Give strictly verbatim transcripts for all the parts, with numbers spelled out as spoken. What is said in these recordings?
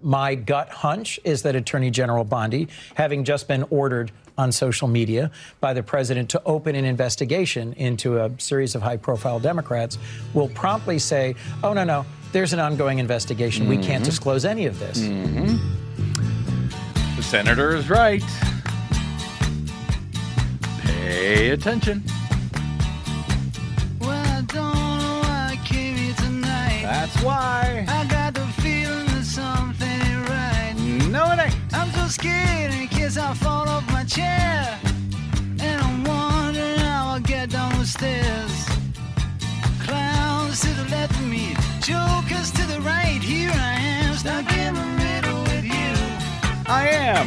My gut hunch is that Attorney General Bondi, having just been ordered on social media by the president to open an investigation into a series of high-profile Democrats, will promptly say, oh, no, no, there's an ongoing investigation. Mm-hmm. We can't disclose any of this. Mm-hmm. The senator is right. Pay attention. Well, I don't know why I came here tonight. That's why. I got the feeling that something ain't right. No, it ain't. I'm so scared in case I fall off my chair. And I'm wondering how I'll get down the stairs. Clowns to the left of me, jokers to the right. Here I am, stuck in the middle with you. I am.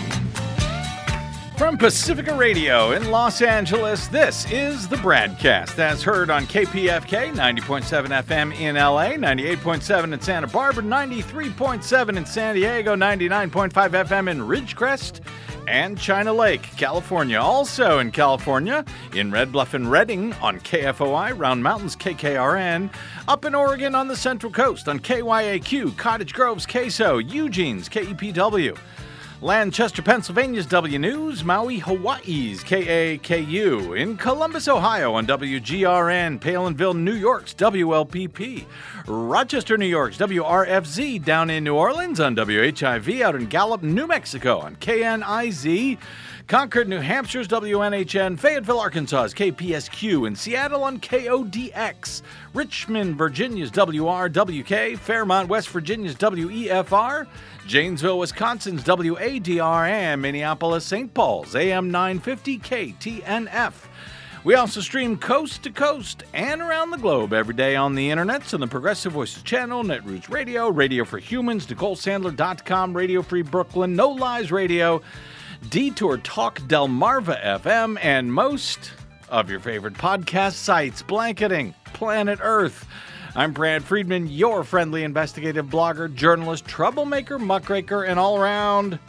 From Pacifica Radio in Los Angeles, this is the BradCast, as heard on K P F K, ninety point seven F M in L A, ninety-eight point seven in Santa Barbara, ninety-three point seven in San Diego, ninety-nine point five F M in Ridgecrest and China Lake, California. Also in California, in Red Bluff and Redding on K F O I, Round Mountains K K R N, up in Oregon on the Central Coast on K Y A Q, Cottage Grove's K S O, Eugene's K E P W. Lancaster, Pennsylvania's W News, Maui, Hawaii's K A K U, in Columbus, Ohio on W G R N, Palinville, New York's W L P P, Rochester, New York's W R F Z, down in New Orleans on W H I V, out in Gallup, New Mexico on K N I Z, Concord, New Hampshire's W N H N, Fayetteville, Arkansas's K P S Q, in Seattle on K O D X, Richmond, Virginia's W R W K, Fairmont, West Virginia's W E F R, Janesville, Wisconsin's W A D R, and Minneapolis, Saint Paul's A M nine fifty K T N F. We also stream coast to coast and around the globe every day on the internet, on the Progressive Voices channel, Netroots Radio, Radio for Humans, Nicole Sandler dot com, Radio Free Brooklyn, No Lies Radio, Detour Talk Delmarva F M, and most of your favorite podcast sites, blanketing planet Earth. I'm Brad Friedman, your friendly investigative blogger, journalist, troublemaker, muckraker, and all-around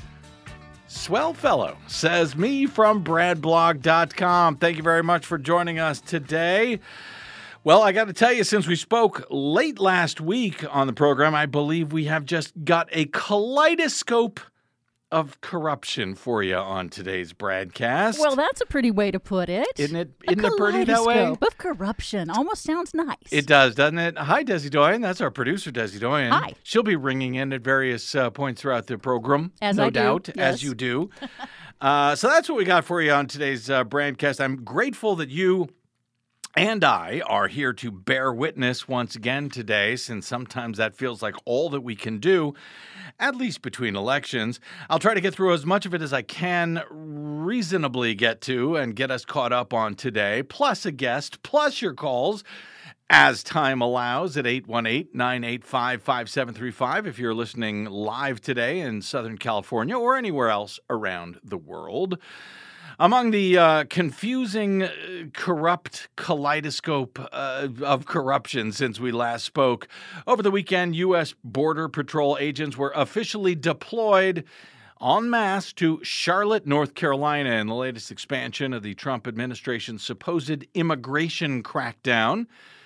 swell fellow, says me from brad blog dot com. Thank you very much for joining us today. Well, I got to tell you, since we spoke late last week on the program, I believe we have just got a kaleidoscope of corruption for you on today's BradCast. Well, that's a pretty way to put it. Isn't it? A Isn't it pretty that way? kaleidoscope of corruption. Almost sounds nice. It does, doesn't it? Hi, Desi Doyen. That's our producer, Desi Doyen. Hi. She'll be ringing in at various uh, points throughout the program. As no I do, doubt, yes. as you do. uh, so that's what we got for you on today's uh, BradCast. I'm grateful that you and I are here to bear witness once again today, since sometimes that feels like all that we can do, at least between elections. I'll try to get through as much of it as I can reasonably get to and get us caught up on today, plus a guest, plus your calls, as time allows, at eight one eight, nine eight five, five seven three five if you're listening live today in Southern California or anywhere else around the world. Among the uh, confusing, uh, corrupt kaleidoscope uh, of corruption since we last spoke, over the weekend, U S Border Patrol agents were officially deployed en masse to Charlotte, North Carolina, in the latest expansion of the Trump administration's supposed immigration crackdown.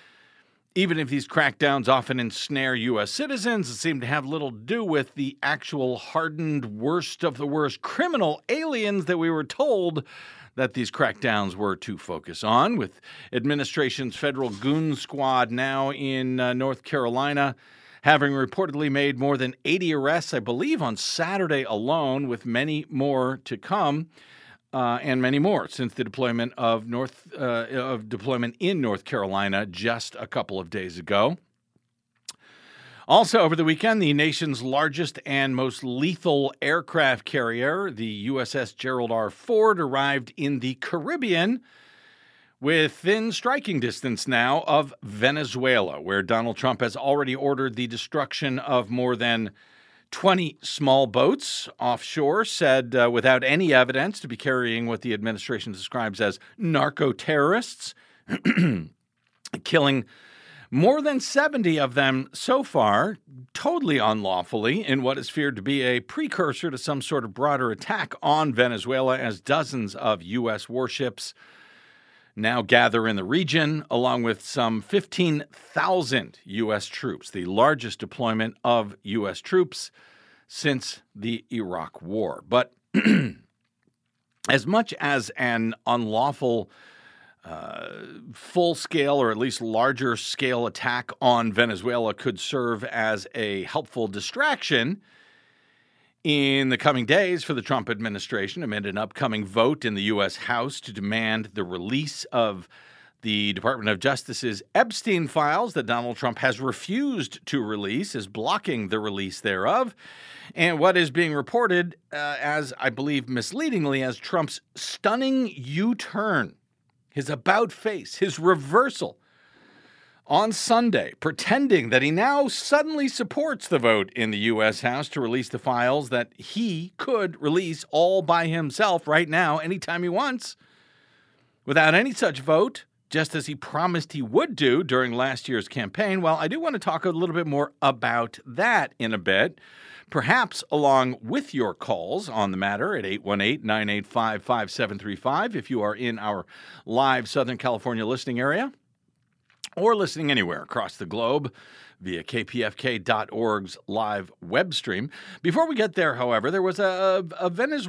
Even if these crackdowns often ensnare U S citizens, it seemed to have little to do with the actual hardened, worst of the worst criminal aliens that we were told that these crackdowns were to focus on, with administration's federal goon squad now in uh, North Carolina having reportedly made more than eighty arrests, I believe, on Saturday alone, with many more to come. Uh, and many more since the deployment of North uh, of deployment in North Carolina just a couple of days ago. Also, over the weekend, the nation's largest and most lethal aircraft carrier, the U S S Gerald R. Ford, arrived in the Caribbean within striking distance now of Venezuela, where Donald Trump has already ordered the destruction of more than twenty small boats offshore, said uh, without any evidence to be carrying what the administration describes as narco-terrorists, killing more than seventy of them so far, totally unlawfully, in what is feared to be a precursor to some sort of broader attack on Venezuela, as dozens of U S warships now gather in the region, along with some fifteen thousand U S troops, the largest deployment of U S troops since the Iraq War. But as much as an unlawful uh, full-scale or at least larger-scale attack on Venezuela could serve as a helpful distraction in the coming days for the Trump administration amid an upcoming vote in the U S House to demand the release of the Department of Justice's Epstein files that Donald Trump has refused to release, is blocking the release thereof, and what is being reported uh, as, I believe misleadingly, as Trump's stunning U-turn, his about-face, his reversal on Sunday, pretending that he now suddenly supports the vote in the U S House to release the files that he could release all by himself right now, anytime he wants, without any such vote, just as he promised he would do during last year's campaign. Well, I do want to talk a little bit more about that in a bit, perhaps along with your calls on the matter at eight one eight, nine eight five, five seven three five if you are in our live Southern California listening area, or listening anywhere across the globe via K P F K dot org's live web stream. Before we get there, however, there was a, a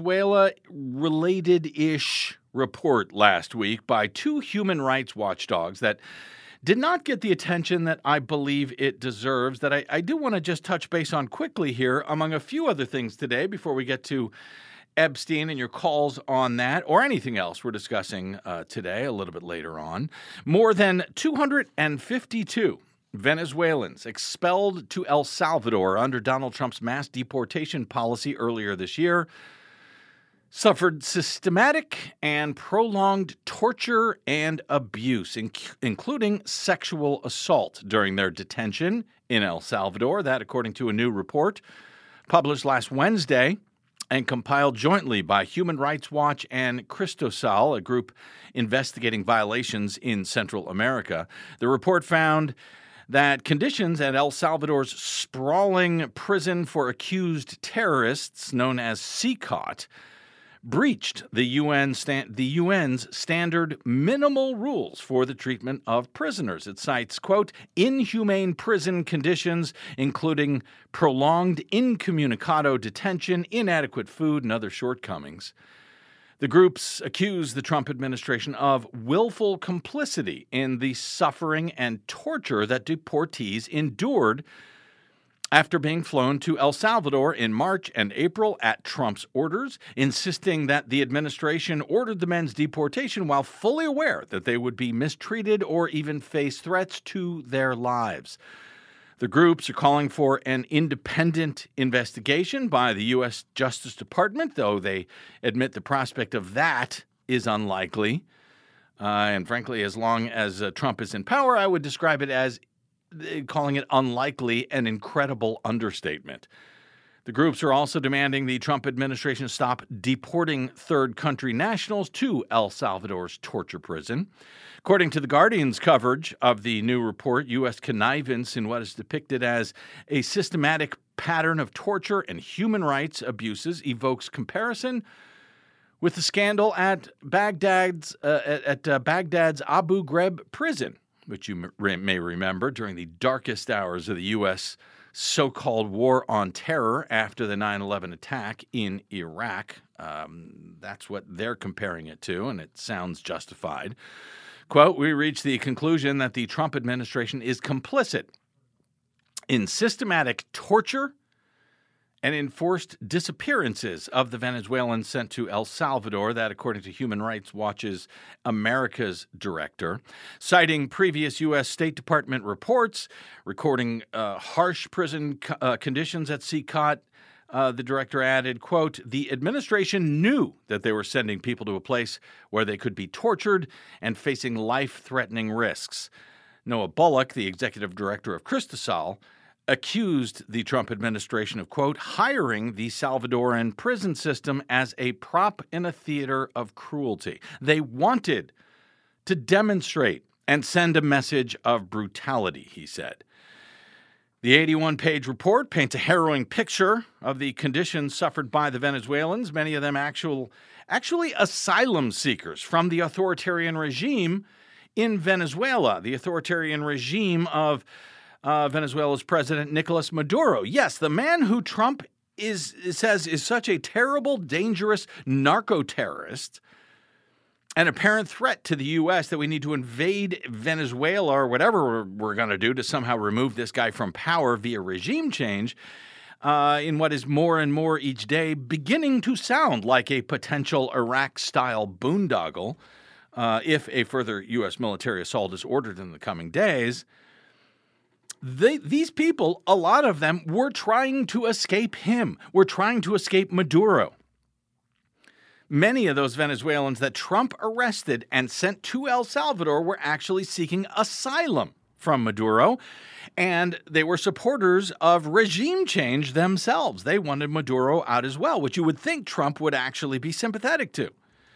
Venezuela-related-ish report last week by two human rights watchdogs that did not get the attention that I believe it deserves, that I, I do want to just touch base on quickly here, among a few other things today before we get to Epstein and your calls on that, or anything else we're discussing uh, today a little bit later on. More than two hundred fifty-two Venezuelans expelled to El Salvador under Donald Trump's mass deportation policy earlier this year suffered systematic and prolonged torture and abuse, inc- including sexual assault during their detention in El Salvador. That, according to a new report published last Wednesday and compiled jointly by Human Rights Watch and Cristosal, a group investigating violations in Central America. The report found that conditions at El Salvador's sprawling prison for accused terrorists, known as C C O T, breached the U N sta- the U N's standard minimal rules for the treatment of prisoners. It cites, quote, inhumane prison conditions, including prolonged incommunicado detention, inadequate food, and other shortcomings. The groups accuse the Trump administration of willful complicity in the suffering and torture that deportees endured after being flown to El Salvador in March and April at Trump's orders, insisting that the administration ordered the men's deportation while fully aware that they would be mistreated or even face threats to their lives. The groups are calling for an independent investigation by the U S Justice Department, though they admit the prospect of that is unlikely. Uh, and frankly, as long as uh, Trump is in power, I would describe it as calling it unlikely an incredible understatement. The groups are also demanding the Trump administration stop deporting third country nationals to El Salvador's torture prison. According to The Guardian's coverage of the new report, U S connivance in what is depicted as a systematic pattern of torture and human rights abuses evokes comparison with the scandal at Baghdad's uh, at, at uh, Baghdad's Abu Ghraib prison, which you may remember during the darkest hours of the U S so-called war on terror after the nine eleven attack in Iraq. Um, that's what they're comparing it to, and it sounds justified. Quote, we reached the conclusion that the Trump administration is complicit in systematic torture and enforced disappearances of the Venezuelans sent to El Salvador, that according to Human Rights Watch's America's director. Citing previous U S State Department reports recording uh, harsh prison co- uh, conditions at C C O T, uh, the director added, quote, the administration knew that they were sending people to a place where they could be tortured and facing life-threatening risks. Noah Bullock, the executive director of Cristosal, accused the Trump administration of, quote, hiring the Salvadoran prison system as a prop in a theater of cruelty. They wanted to demonstrate and send a message of brutality, he said. The eighty-one page report paints a harrowing picture of the conditions suffered by the Venezuelans, many of them actual, actually asylum seekers from the authoritarian regime in Venezuela, the authoritarian regime of Uh, Venezuela's President Nicolas Maduro. Yes, the man who Trump is, it says, is such a terrible, dangerous narco-terrorist, an apparent threat to the U S that we need to invade Venezuela or whatever we're, we're going to do to somehow remove this guy from power via regime change, uh, in what is more and more each day beginning to sound like a potential Iraq-style boondoggle, uh, if a further U S military assault is ordered in the coming days. They, these people, a lot of them, were trying to escape him. Were trying to escape Maduro. Many of those Venezuelans that Trump arrested and sent to El Salvador were actually seeking asylum from Maduro, and they were supporters of regime change themselves. They wanted Maduro out as well, which you would think Trump would actually be sympathetic to.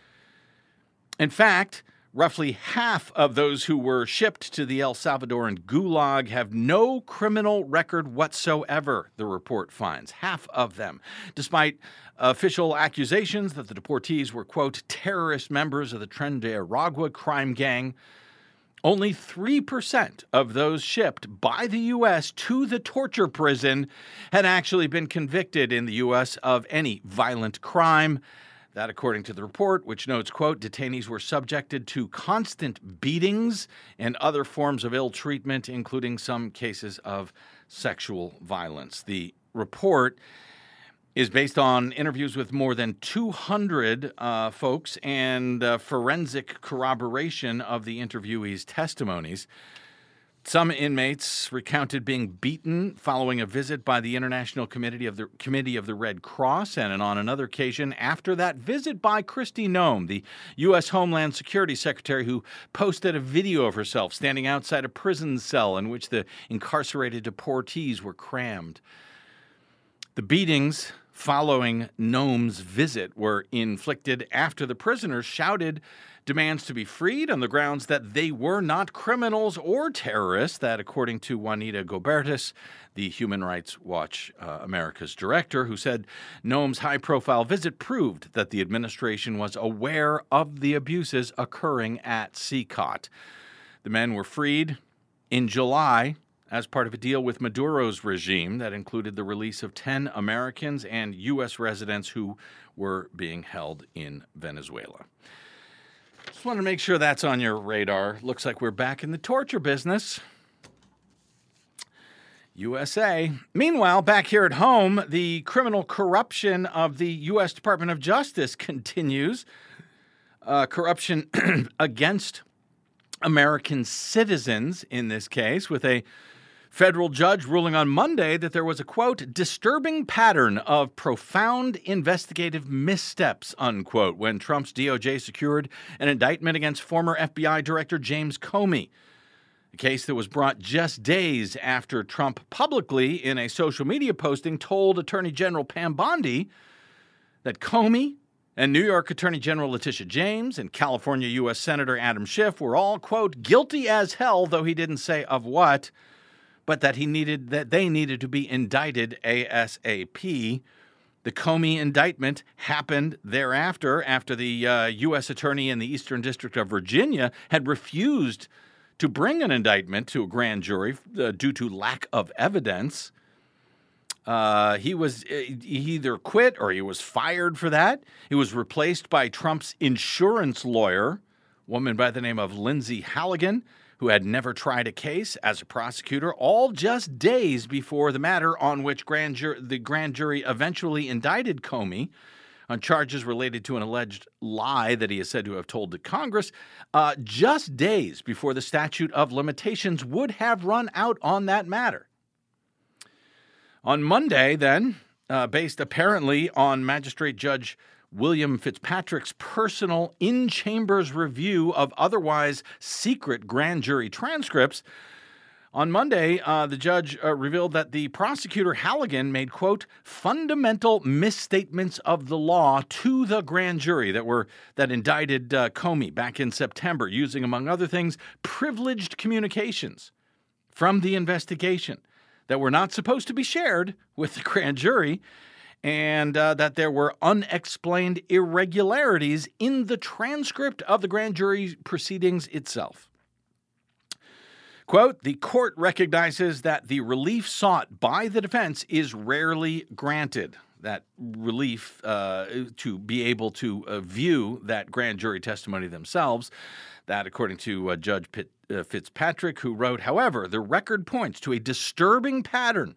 In fact, roughly half of those who were shipped to the El Salvadoran gulag have no criminal record whatsoever, the report finds. Half of them, despite official accusations that the deportees were, quote, terrorist members of the Tren de Aragua crime gang. Only three percent of those shipped by the U S to the torture prison had actually been convicted in the U S of any violent crime. That, according to the report, which notes, quote, detainees were subjected to constant beatings and other forms of ill treatment, including some cases of sexual violence. The report is based on interviews with more than two hundred uh, folks and uh, forensic corroboration of the interviewees' testimonies. Some inmates recounted being beaten following a visit by the International Committee of the Committee of the Red Cross, and on another occasion after that visit by Kristi Noem, the U S Homeland Security Secretary, who posted a video of herself standing outside a prison cell in which the incarcerated deportees were crammed. The beatings following Noem's visit were inflicted after the prisoners shouted demands to be freed on the grounds that they were not criminals or terrorists. That, according to Juanita Gobertis, the Human Rights Watch uh, America's director, who said Noem's high-profile visit proved that the administration was aware of the abuses occurring at C C O T. The men were freed in July as part of a deal with Maduro's regime that included the release of ten Americans and U S residents who were being held in Venezuela. Just want to make sure that's on your radar. Looks like we're back in the torture business. U S A. Meanwhile, back here at home, the criminal corruption of the U S Department of Justice continues. Uh, corruption against American citizens in this case, with a federal judge ruling on Monday that there was a, quote, disturbing pattern of profound investigative missteps, unquote, when Trump's D O J secured an indictment against former F B I Director James Comey. A case that was brought just days after Trump publicly, in a social media posting, told Attorney General Pam Bondi that Comey and New York Attorney General Letitia James and California U S Senator Adam Schiff were all, quote, guilty as hell, though he didn't say of what, but that he needed that they needed to be indicted ASAP. The Comey indictment happened thereafter, after the uh, U S attorney in the Eastern District of Virginia had refused to bring an indictment to a grand jury uh, due to lack of evidence. Uh, he was he either quit or he was fired for that. He was replaced by Trump's insurance lawyer, a woman by the name of Lindsay Halligan, who had never tried a case as a prosecutor, all just days before the matter on which grand jur- the grand jury eventually indicted Comey on charges related to an alleged lie that he is said to have told to Congress, uh, just days before the statute of limitations would have run out on that matter. On Monday, then, uh, based apparently on Magistrate Judge William Fitzpatrick's personal in-chambers review of otherwise secret grand jury transcripts, on Monday, uh, the judge uh, revealed that the prosecutor Halligan made, quote, fundamental misstatements of the law to the grand jury that were that indicted uh, Comey back in September, using, among other things, privileged communications from the investigation that were not supposed to be shared with the grand jury, and uh, that there were unexplained irregularities in the transcript of the grand jury proceedings itself. Quote, the court recognizes that the relief sought by the defense is rarely granted, that relief uh, to be able to uh, view that grand jury testimony themselves. That, according to uh, Judge Pitt, uh, Fitzpatrick, who wrote, however, the record points to a disturbing pattern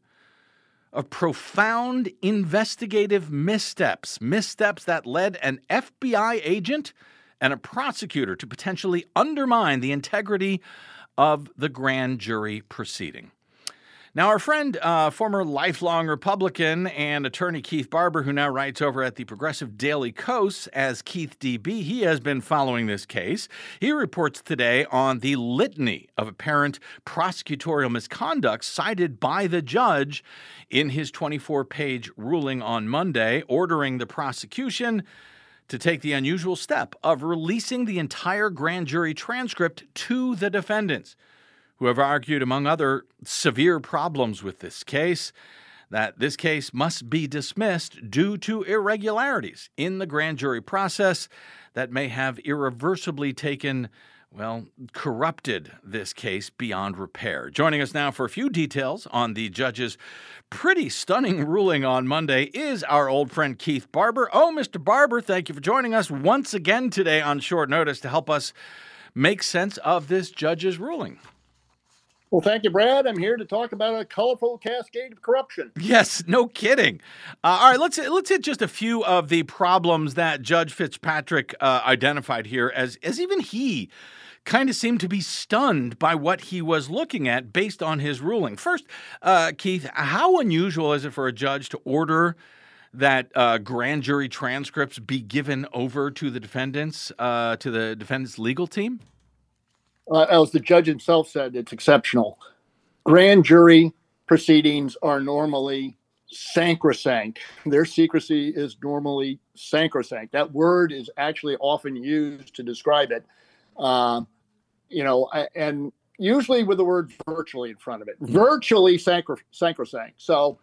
of profound investigative missteps, missteps that led an F B I agent and a prosecutor to potentially undermine the integrity of the grand jury proceeding. Now, our friend, uh, former lifelong Republican and attorney Keith Barber, who now writes over at the Progressive Daily Kos as Keith D B, he has been following this case. He reports today on the litany of apparent prosecutorial misconduct cited by the judge in his twenty-four page ruling on Monday, ordering the prosecution to take the unusual step of releasing the entire grand jury transcript to the defendants, who have argued, among other severe problems with this case, that this case must be dismissed due to irregularities in the grand jury process that may have irreversibly taken, well, corrupted this case beyond repair. Joining us now for a few details on the judge's pretty stunning ruling on Monday is our old friend Keith Barber. Oh, Mister Barber, thank you for joining us once again today on short notice to help us make sense of this judge's ruling. Well, thank you, Brad. I'm here to talk about a colorful cascade of corruption. Yes, no kidding. Uh, all right, let's let's hit just a few of the problems that Judge Fitzpatrick uh, identified here, as as even he kind of seemed to be stunned by what he was looking at based on his ruling. First, uh, Keith, how unusual is it for a judge to order that uh, grand jury transcripts be given over to the defendants, uh, to the defendants' legal team? Uh, as the judge himself said, it's exceptional. Grand jury proceedings are normally sacrosanct. Their secrecy is normally sacrosanct. That word is actually often used to describe it. Um, you know, and usually with the word virtually in front of it. Virtually sacro- sacrosanct. So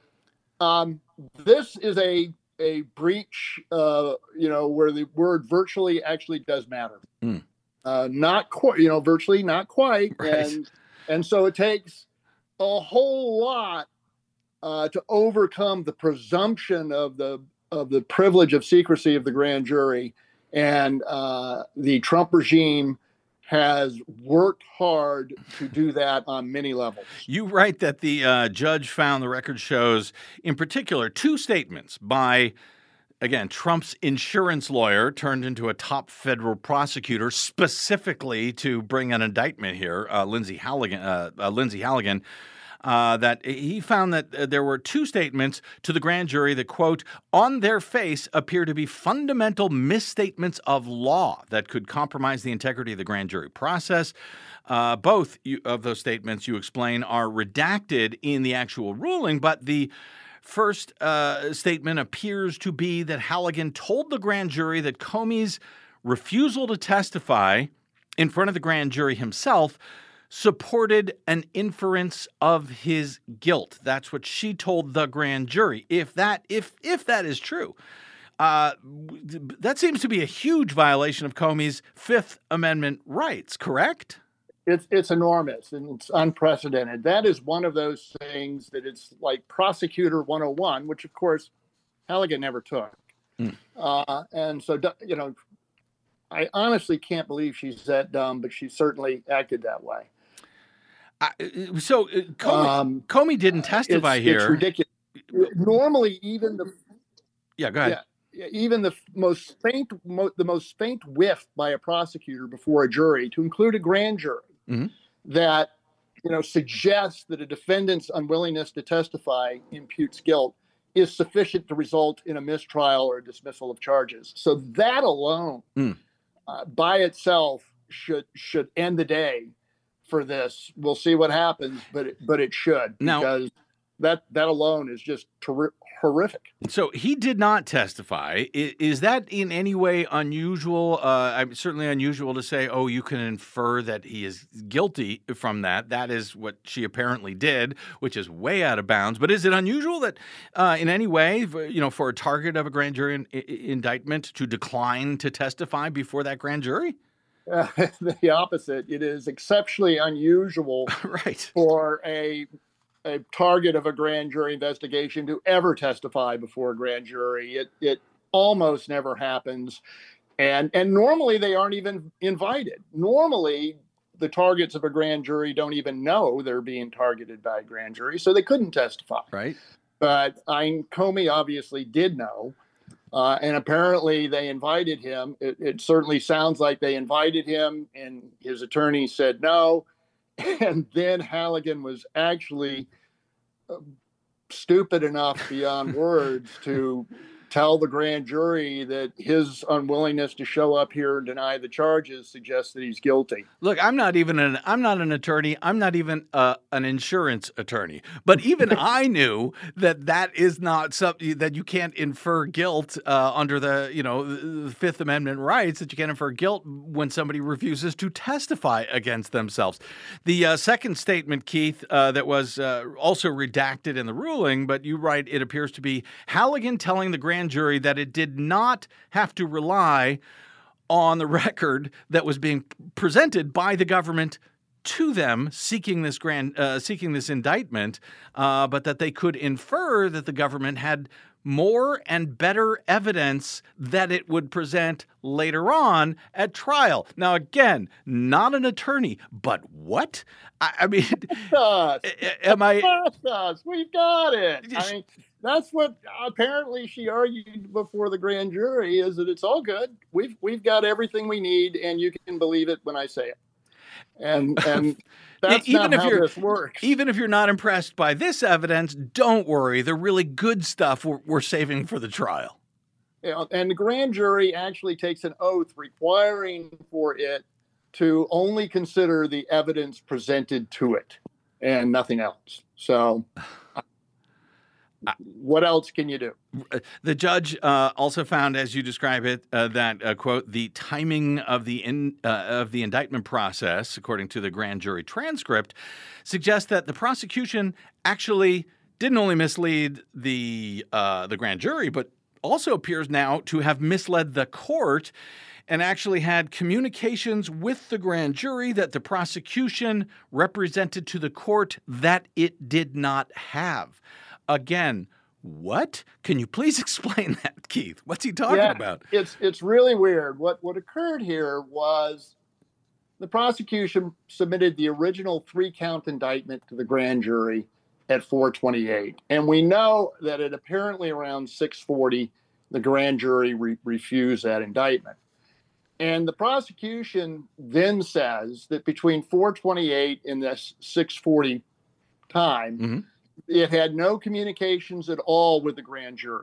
um, this is a a breach, uh, you know, where the word virtually actually does matter. Mm. Uh, not quite, you know, virtually not quite. Right. And and so it takes a whole lot uh, to overcome the presumption of the of the privilege of secrecy of the grand jury. And uh, the Trump regime has worked hard to do that on many levels. You write that the uh, judge found, the record shows, in particular, two statements by, again, Trump's insurance lawyer turned into a top federal prosecutor specifically to bring an indictment here, uh, Lindsey Halligan, uh, uh, Lindsey Halligan, uh, that he found that uh, there were two statements to the grand jury that, quote, on their face appear to be fundamental misstatements of law that could compromise the integrity of the grand jury process. Uh, both you, of those statements, you explain, are redacted in the actual ruling, but the first uh, statement appears to be that Halligan told the grand jury that Comey's refusal to testify in front of the grand jury himself supported an inference of his guilt. That's what she told the grand jury. If that, if if that is true, uh, that seems to be a huge violation of Comey's Fifth Amendment rights. Correct? It's it's enormous and it's unprecedented. That is one of those things that it's like prosecutor one oh one, which of course Halligan never took. Mm. Uh, and so, you know, I honestly can't believe she's that dumb, but she certainly acted that way. Uh, so uh, Comey, um, Comey didn't testify it's, here. It's ridiculous. Normally, even the yeah, go ahead. Yeah, even the most faint, mo- the most faint whiff by a prosecutor before a jury, to include a grand jury, mm-hmm. that you know suggests that a defendant's unwillingness to testify imputes guilt, is sufficient to result in a mistrial or a dismissal of charges. So that alone, mm. uh, by itself, should should end the day for this. We'll see what happens, but it, but it should, now, because that that alone is just ter- horrific. So he did not testify. Is, is that in any way unusual? Uh, I'm certainly unusual to say, oh, you can infer that he is guilty from that. That is what she apparently did, which is way out of bounds. But is it unusual that uh, in any way, you know, for a target of a grand jury in, in, indictment to decline to testify before that grand jury? Uh, the opposite. It is exceptionally unusual right. for a a target of a grand jury investigation to ever testify before a grand jury. It it almost never happens. And and normally they aren't even invited. Normally the targets of a grand jury don't even know they're being targeted by a grand jury, so they couldn't testify. Right. But I, Comey obviously did know, uh, and apparently they invited him. It, it certainly sounds like they invited him, and his attorney said no. And then Halligan was actually uh, stupid enough beyond words to tell the grand jury that his unwillingness to show up here and deny the charges suggests that he's guilty. Look, I'm not even an I'm not an attorney. I'm not even uh, an insurance attorney. But even I knew that that is not something that you can't infer guilt uh, under the you know the Fifth Amendment rights. That you can't infer guilt when somebody refuses to testify against themselves. The uh, second statement, Keith, uh, that was uh, also redacted in the ruling, but you write it appears to be Halligan telling the grand jury that it did not have to rely on the record that was being presented by the government to them seeking this grand uh, seeking this indictment, uh, but that they could infer that the government had more and better evidence that it would present later on at trial. Now, again, not an attorney, but what? I, I mean, us. am I? Us. We've got it. I mean, that's what apparently she argued before the grand jury, is that it's all good. We've we've got everything we need, and you can believe it when I say it. And and that's even not if how you're, this works. Even if you're not impressed by this evidence, don't worry. The really good stuff we're, we're saving for the trial. You know, and the grand jury actually takes an oath requiring for it to only consider the evidence presented to it and nothing else. So what else can you do? The judge uh, also found, as you describe it, uh, that, uh, quote, the timing of the in, uh, of the indictment process, according to the grand jury transcript, suggests that the prosecution actually didn't only mislead the uh, the grand jury, but also appears now to have misled the court and actually had communications with the grand jury that the prosecution represented to the court that it did not have. Again, what? Can you please explain that, Keith? What's he talking yeah, about? It's it's really weird. What what occurred here was the prosecution submitted the original three-count indictment to the grand jury at four twenty-eight. And we know that at apparently around six forty, the grand jury re- refused that indictment. And the prosecution then says that between four twenty-eight and this six forty time, mm-hmm. it had no communications at all with the grand jury.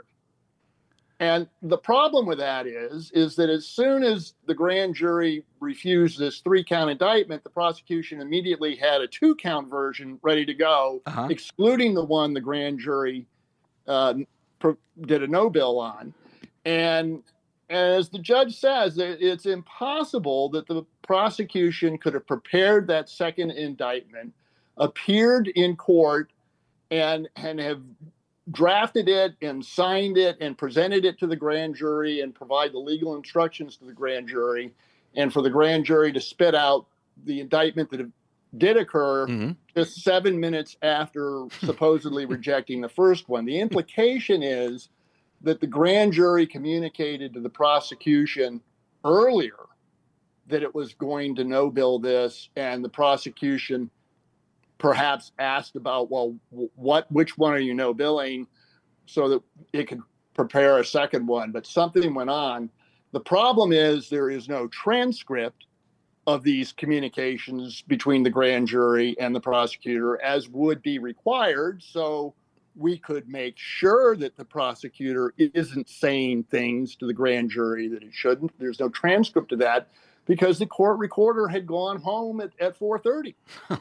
And the problem with that is, is that as soon as the grand jury refused this three-count indictment, the prosecution immediately had a two-count version ready to go, uh-huh. excluding the one the grand jury uh, pro- did a no bill on. And as the judge says, it's impossible that the prosecution could have prepared that second indictment, appeared in court, and and have drafted it and signed it and presented it to the grand jury and provide the legal instructions to the grand jury, and for the grand jury to spit out the indictment that did occur mm-hmm. just seven minutes after supposedly rejecting the first one. The implication is that the grand jury communicated to the prosecution earlier that it was going to no bill this, and the prosecution perhaps asked about, well, what, which one are you no billing, so that it could prepare a second one, but something went on. The problem is there is no transcript of these communications between the grand jury and the prosecutor, as would be required. So we could make sure that the prosecutor isn't saying things to the grand jury that it shouldn't. There's no transcript of that because the court recorder had gone home at, at four thirty.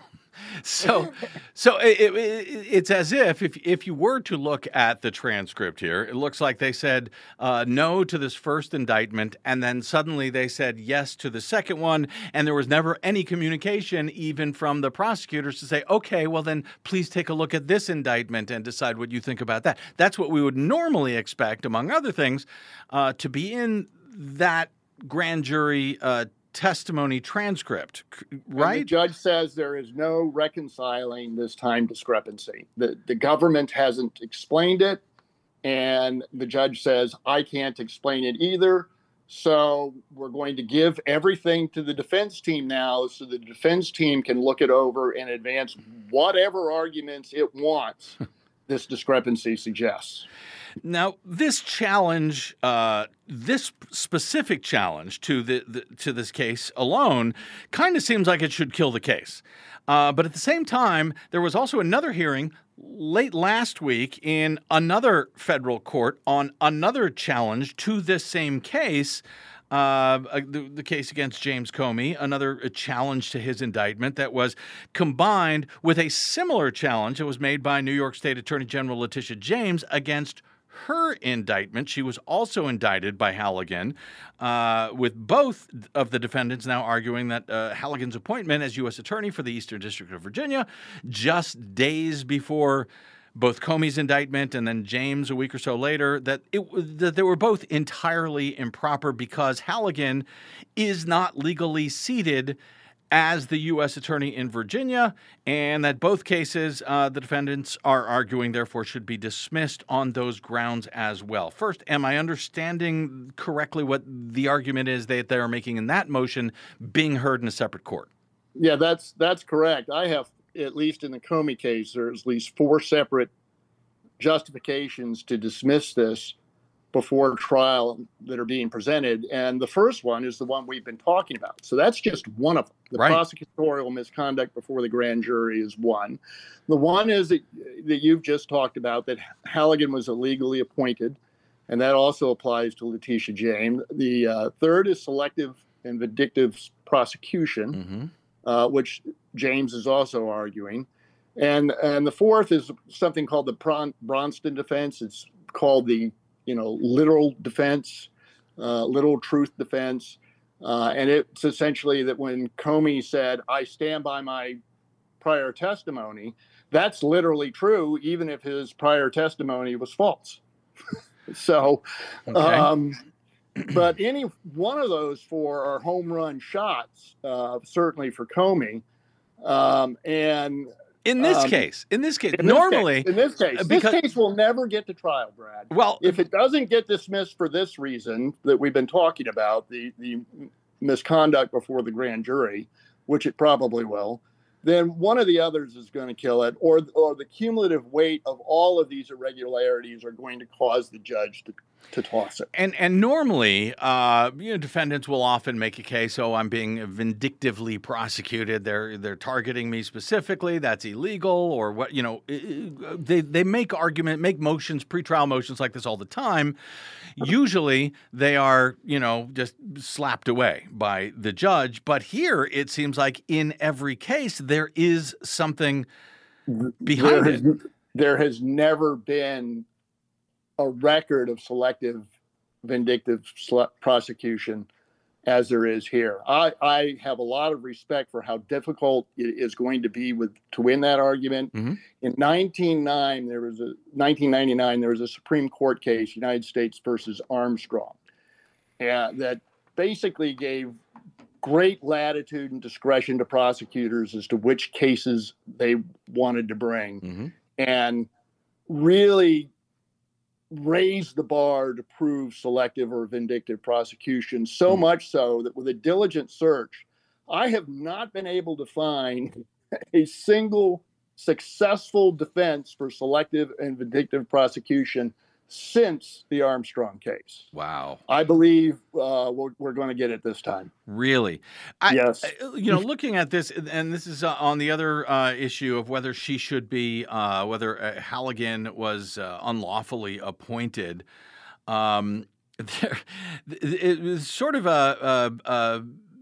So, so it, it, it's as if, if if you were to look at the transcript here, it looks like they said uh, no to this first indictment, and then suddenly they said yes to the second one, and there was never any communication even from the prosecutors to say, okay, well then please take a look at this indictment and decide what you think about that. That's what we would normally expect, among other things, uh, to be in that grand jury uh testimony transcript, c- And the right? judge says there is no reconciling this time discrepancy. The, the government hasn't explained it, and the judge says, I can't explain it either. So we're going to give everything to the defense team now so the defense team can look it over and advance whatever arguments it wants this discrepancy suggests. Now, this challenge, uh, this specific challenge to the, the to this case alone, kind of seems like it should kill the case. Uh, but at the same time, there was also another hearing late last week in another federal court on another challenge to this same case. Uh, the, the case against James Comey, another challenge to his indictment that was combined with a similar challenge that was made by New York State Attorney General Letitia James against her indictment. She was also indicted by Halligan, uh, with both of the defendants now arguing that uh, Halligan's appointment as U S Attorney for the Eastern District of Virginia, just days before both Comey's indictment and then James a week or so later, that it that they were both entirely improper because Halligan is not legally seated as the U S Attorney in Virginia, and that both cases uh, the defendants are arguing therefore should be dismissed on those grounds as well. First, am I understanding correctly what the argument is that they are making in that motion being heard in a separate court? Yeah, that's that's correct. I have, at least in the Comey case, there's at least four separate justifications to dismiss this before trial that are being presented. And the first one is the one we've been talking about. So that's just one of them. The Right. prosecutorial misconduct before the grand jury is one. The one is that, that you've just talked about, that Halligan was illegally appointed, and that also applies to Letitia James. The uh, third is selective and vindictive prosecution, Mm-hmm. uh, which James is also arguing. And and the fourth is something called the Bron- Bronston defense. It's called the you know, literal defense, uh, literal truth defense. Uh, and it's essentially that when Comey said, I stand by my prior testimony, that's literally true, even if his prior testimony was false. so, Okay. um, but any one of those four are home run shots, uh, certainly for Comey. Um, and In this Um, case, in this case, in this normally, case, in this case, because- this case will never get to trial, Brad. well, If it doesn't get dismissed for this reason that we've been talking about, the, the misconduct before the grand jury, which it probably will, then one of the others is going to kill it, or, or the cumulative weight of all of these irregularities are going to cause the judge to, to toss it. And and normally, uh, you know, defendants will often make a case, oh, I'm being vindictively prosecuted. They're they're targeting me specifically. That's illegal, or what? You know, they they make argument, make motions, pretrial motions like this all the time. Usually, they are you know just slapped away by the judge. But here, it seems like in every case there is something behind there it. has, there has never been a record of selective vindictive sl- prosecution as there is here. I, I have a lot of respect for how difficult it is going to be with to win that argument. Mhm. In nineteen oh nine, there was a nineteen ninety-nine, there was a Supreme Court case, United States versus Armstrong, uh, that basically gave great latitude and discretion to prosecutors as to which cases they wanted to bring, Mhm. and really raised the bar to prove selective or vindictive prosecution, so Hmm. much so that with a diligent search, I have not been able to find a single successful defense for selective and vindictive prosecution since the Armstrong case. Wow. I believe uh, we're, we're going to get it this time. Really? I, Yes. I- You know, looking at this, and this is uh, on the other uh, issue of whether she should be, uh, whether uh, Halligan was uh, unlawfully appointed. Um, there, it was sort of a, a, a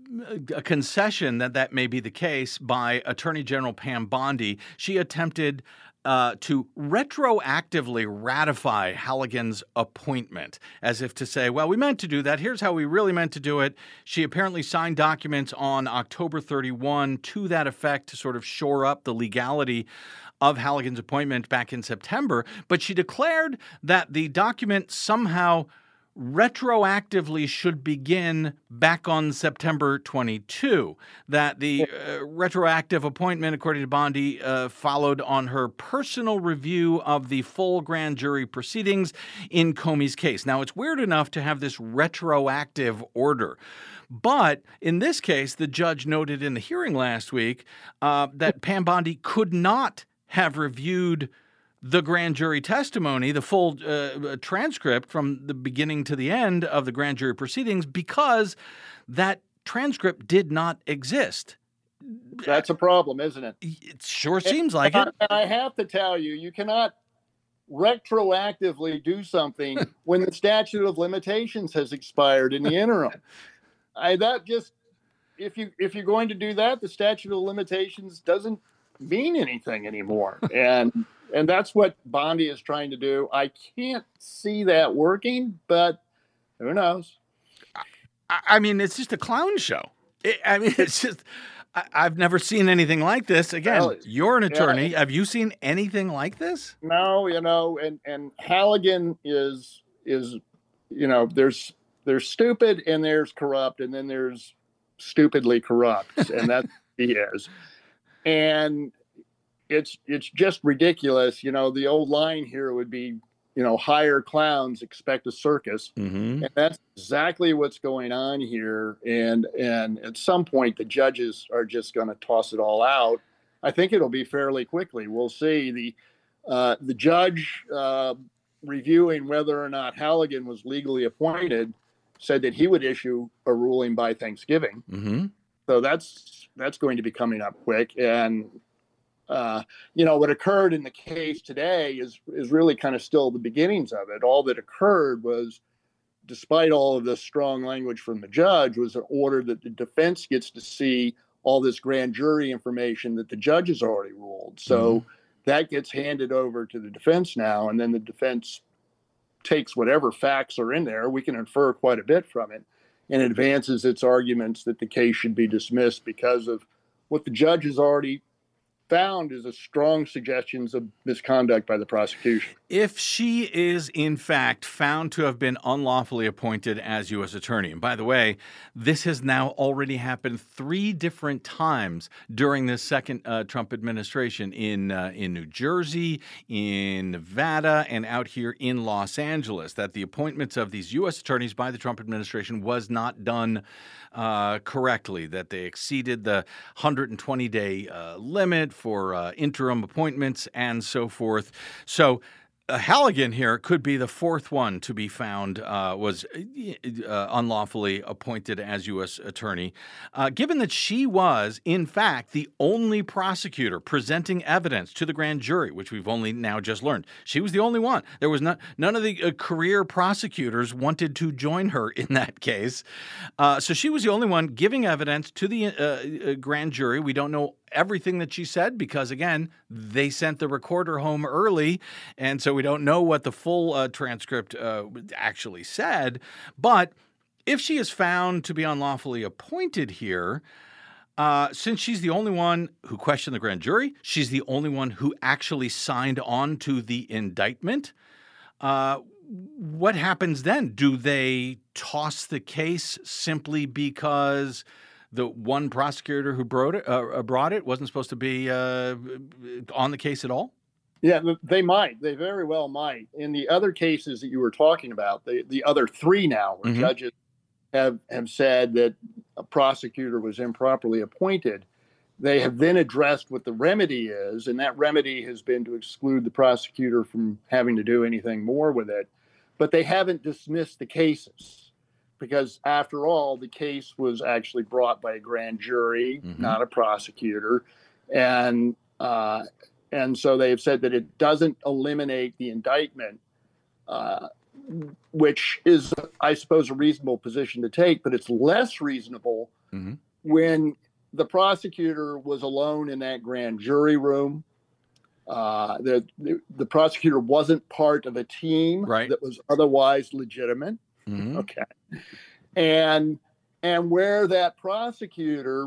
a concession that that may be the case by Attorney General Pam Bondi. She attempted uh, to retroactively ratify Halligan's appointment, as if to say, well, we meant to do that. Here's how we really meant to do it. She apparently signed documents on October thirty-first to that effect to sort of shore up the legality of Halligan's appointment back in September. But she declared that the document somehow retroactively should begin back on September twenty-second, that the uh, retroactive appointment, according to Bondi, uh, followed on her personal review of the full grand jury proceedings in Comey's case. Now, it's weird enough to have this retroactive order. But in this case, the judge noted in the hearing last week uh, that Pam Bondi could not have reviewed the grand jury testimony, the full uh, transcript from the beginning to the end of the grand jury proceedings, because that transcript did not exist. That's a problem, isn't it? It sure seems like and, it. And I have to tell you, you cannot retroactively do something when the statute of limitations has expired in the interim. I, that just, if you if you're going to do that, the statute of limitations doesn't mean anything anymore. And and that's what Bondi is trying to do. I can't see that working, but who knows? I, I mean, it's just a clown show. It, I mean, it's just, I, I've never seen anything like this. Again, Well, you're an attorney. yeah. Have you seen anything like this? No, you know, and and Halligan is is you know, there's there's stupid and there's corrupt, and then there's stupidly corrupt, and that's he is. And it's it's just ridiculous. You know, the old line here would be, you know, hire clowns, expect a circus. Mm-hmm. And that's exactly what's going on here. And and at some point, the judges are just going to toss it all out. I think it'll be fairly quickly. We'll see. The uh, the judge uh, reviewing whether or not Halligan was legally appointed said that he would issue a ruling by Thanksgiving. Mm-hmm. So that's that's going to be coming up quick. And uh, you know, what occurred in the case today is is really kind of still the beginnings of it. All that occurred was, despite all of the strong language from the judge, was an order that the defense gets to see all this grand jury information that the judge has already ruled. So mm-hmm. that gets handed over to the defense now, and then the defense takes whatever facts are in there. We can infer quite a bit from it, and advances its arguments that the case should be dismissed because of what the judge has already found is a strong suggestions of misconduct by the prosecution. If she is, in fact, found to have been unlawfully appointed as U S attorney, and by the way, this has now already happened three different times during this second uh, Trump administration in uh, in New Jersey, in Nevada, and out here in Los Angeles, that the appointments of these U S attorneys by the Trump administration was not done uh, correctly, that they exceeded the one hundred twenty day uh, limit for uh, interim appointments and so forth. So uh, Halligan here could be the fourth one to be found uh, was uh, unlawfully appointed as U S attorney, uh, given that she was, in fact, the only prosecutor presenting evidence to the grand jury, which we've only now just learned. She was the only one. There was not, none of the uh, career prosecutors wanted to join her in that case. Uh, so she was the only one giving evidence to the uh, uh, grand jury. We don't know everything that she said because, again, they sent the recorder home early, and so we don't know what the full uh, transcript uh, actually said. But if she is found to be unlawfully appointed here, uh, since she's the only one who questioned the grand jury, she's the only one who actually signed on to the indictment, uh, what happens then? Do they toss the case simply because the one prosecutor who brought it, uh, brought it wasn't supposed to be uh, on the case at all? Yeah, they might. They very well might. In the other cases that you were talking about, the, the other three now, where mm-hmm. judges have, have said that a prosecutor was improperly appointed, they have then addressed what the remedy is, and that remedy has been to exclude the prosecutor from having to do anything more with it. But they haven't dismissed the cases. Because after all, the case was actually brought by a grand jury, mm-hmm. not a prosecutor. And uh, and so they have said that it doesn't eliminate the indictment, uh, which is, I suppose, a reasonable position to take. But it's less reasonable mm-hmm. when the prosecutor was alone in that grand jury room. Uh, the, the, the prosecutor wasn't part of a team right. that was otherwise legitimate. Mm-hmm. Okay. And and where that prosecutor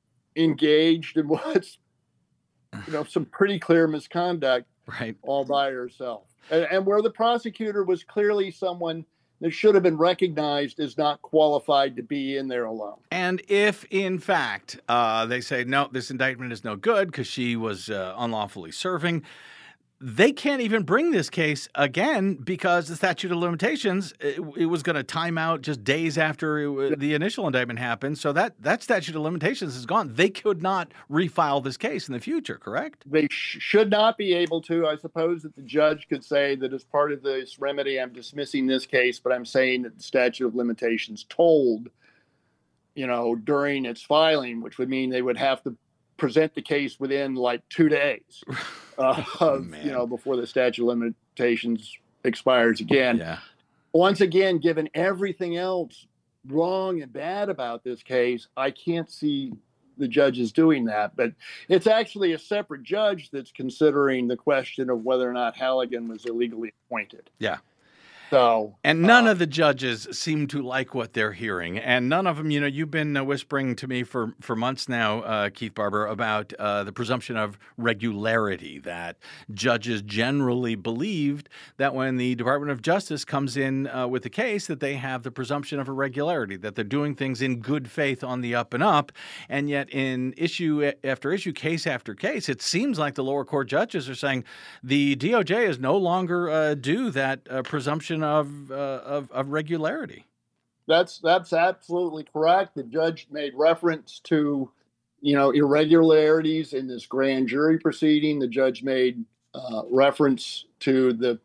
engaged in what's, you know, some pretty clear misconduct right. all by herself. And, and where the prosecutor was clearly someone that should have been recognized as not qualified to be in there alone. And if, in fact, uh, they say, no, this indictment is no good because she was uh, unlawfully serving, they can't even bring this case again because the statute of limitations, it, it was going to time out just days after it, the initial indictment happened. So that, that statute of limitations is gone. They could not refile this case in the future, correct? They sh- should not be able to. I suppose that the judge could say that as part of this remedy, I'm dismissing this case, but I'm saying that the statute of limitations told, you know, during its filing, which would mean they would have to present the case within like two days, uh, of, you know, before the statute of limitations expires again. Yeah. Once again, given everything else wrong and bad about this case, I can't see the judges doing that. But it's actually a separate judge that's considering the question of whether or not Halligan was illegally appointed. Yeah. So, and none uh, of the judges seem to like what they're hearing. And none of them, you know, you've been uh, whispering to me for, for months now, uh, Keith Barber, about uh, the presumption of regularity, that judges generally believed that when the Department of Justice comes in uh, with a case, that they have the presumption of irregularity, that they're doing things in good faith on the up and up. And yet in issue after issue, case after case, it seems like the lower court judges are saying the D O J is no longer uh, due that uh, presumption of, uh, of of regularity. That's that's absolutely correct. The judge made reference to, you know, irregularities in this grand jury proceeding. The judge made uh, reference to the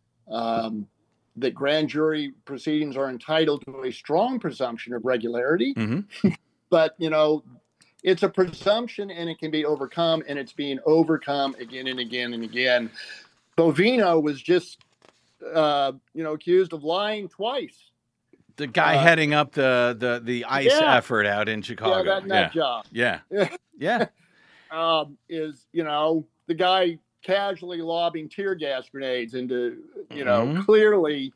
um, that grand jury proceedings are entitled to a strong presumption of regularity. Mm-hmm. But, you know, it's a presumption and it can be overcome, and it's being overcome again and again and again. Bovino was just Uh, you know, accused of lying twice. The guy uh, heading up the the the ICE yeah. effort out in Chicago. Yeah, that nut yeah. job. Yeah, yeah. um, is, you know, the guy casually lobbing tear gas grenades into, you know, Mm-hmm. clearly,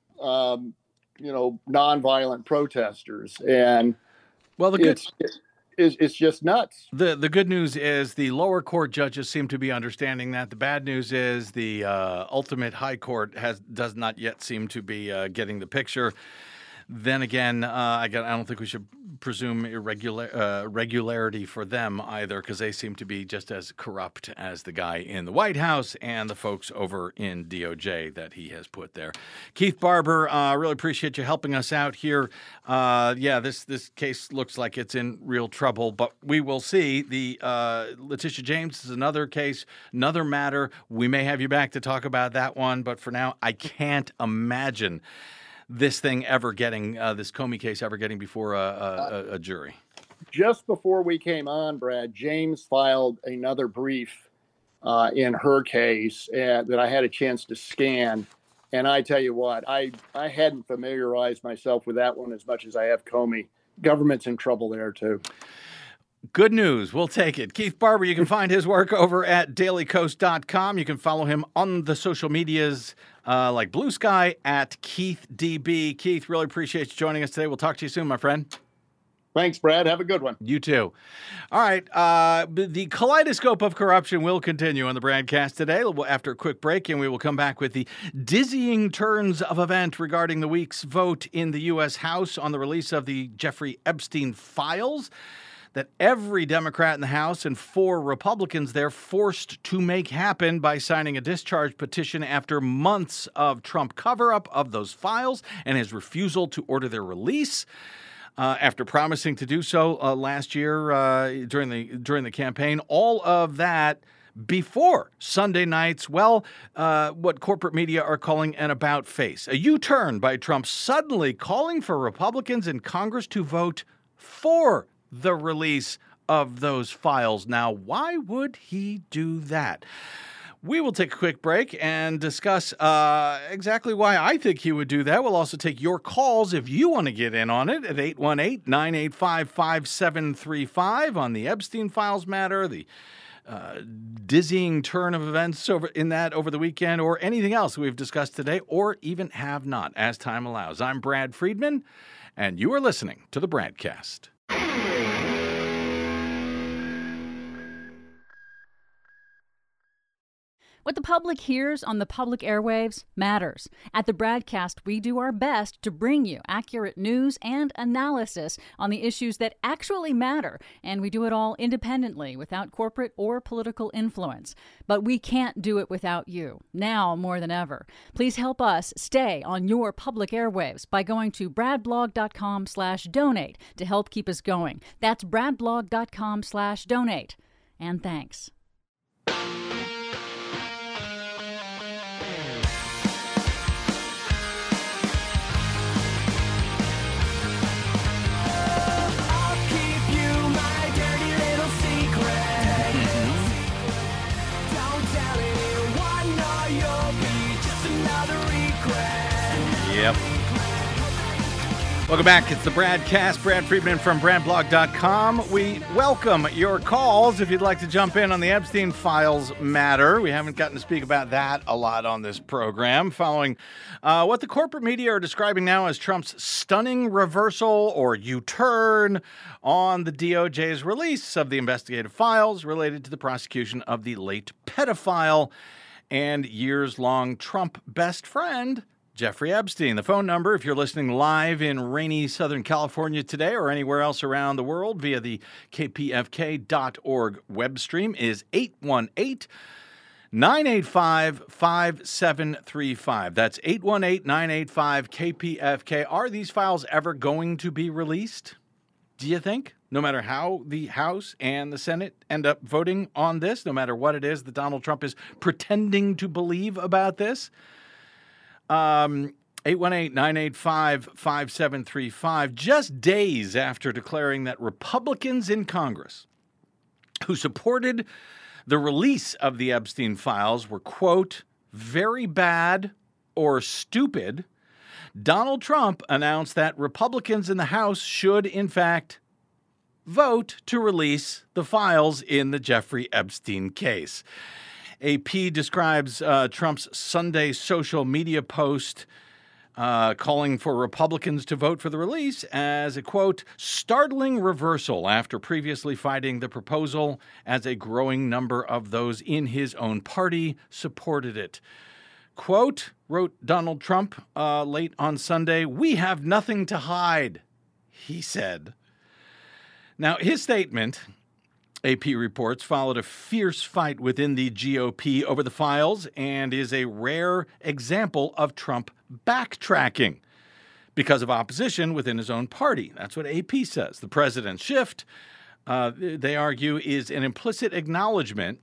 um, you know, nonviolent protesters, and Well, the good. it's it's, it's just nuts. The the good news is the lower court judges seem to be understanding that. The bad news is the uh, ultimate high court has does not yet seem to be uh, getting the picture. Then again, uh, I, got, I don't think we should presume irregular uh, regularity for them either, because they seem to be just as corrupt as the guy in the White House and the folks over in D O J that he has put there. Keith Barber, I uh, really appreciate you helping us out here. Uh, yeah, this this case looks like it's in real trouble, but we will see. The uh, Letitia James is another case, another matter. We may have you back to talk about that one, but for now, I can't imagine this thing ever getting, uh, this Comey case ever getting before a, a, a jury. Just before we came on, Brad, James filed another brief uh, in her case uh, that I had a chance to scan. And I tell you what, I, I hadn't familiarized myself with that one as much as I have Comey. Government's in trouble there, too. Good news. We'll take it. Keith Barber, you can find his work over at daily kos dot com. You can follow him on the social medias uh, like Blue Sky at Keith D B. Keith, really appreciate you joining us today. We'll talk to you soon, my friend. Thanks, Brad. Have a good one. You too. All right. Uh, the kaleidoscope of corruption will continue on the broadcast today after a quick break, and we will come back with the dizzying turns of event regarding the week's vote in the U S House on the release of the Jeffrey Epstein files that every Democrat in the House and four Republicans there forced to make happen by signing a discharge petition after months of Trump cover-up of those files and his refusal to order their release. Uh, after promising to do so uh, last year uh, during the during the campaign, all of that before Sunday night's, well, uh, what corporate media are calling an about face, a U-turn by Trump suddenly calling for Republicans in Congress to vote for the release of those files. Now, why would he do that? We will take a quick break and discuss uh, exactly why I think he would do that. We'll also take your calls if you want to get in on it at eight one eight, nine eight five, five seven three five on the Epstein files matter, the uh, dizzying turn of events over in that over the weekend, or anything else we've discussed today, or even have not, as time allows. I'm Brad Friedman, and you are listening to the Bradcast. What the public hears on the public airwaves matters. At the Bradcast, we do our best to bring you accurate news and analysis on the issues that actually matter, and we do it all independently without corporate or political influence. But we can't do it without you, now more than ever. Please help us stay on your public airwaves by going to bradblog.com slash donate to help keep us going. That's bradblog.com slash donate. And thanks. Yep. Welcome back. It's the Bradcast. Brad Friedman from brad blog dot com. We welcome your calls if you'd like to jump in on the Epstein Files matter. We haven't gotten to speak about that a lot on this program, following uh, what the corporate media are describing now as Trump's stunning reversal or U-turn on the D O J's release of the investigative files related to the prosecution of the late pedophile and years-long Trump best friend, Jeffrey Epstein. The phone number, if you're listening live in rainy Southern California today or anywhere else around the world via the K P F K dot org web stream, is eight one eight, nine eight five, five seven three five. That's eight one eight, nine eight five, K P F K. Are these files ever going to be released, do you think? No matter how the House and the Senate end up voting on this, no matter what it is that Donald Trump is pretending to believe about this? Um, eight one eight, nine eight five, five seven three five, just days after declaring that Republicans in Congress who supported the release of the Epstein files were, quote, very bad or stupid, Donald Trump announced that Republicans in the House should, in fact, vote to release the files in the Jeffrey Epstein case. A P describes uh, Trump's Sunday social media post uh, calling for Republicans to vote for the release as a, quote, startling reversal after previously fighting the proposal as a growing number of those in his own party supported it. Quote, wrote Donald Trump uh, late on Sunday, "We have nothing to hide," he said. Now, his statement, A P reports, followed a fierce fight within the G O P over the files and is a rare example of Trump backtracking because of opposition within his own party. That's what A P says. The president's shift, uh, they argue, is an implicit acknowledgement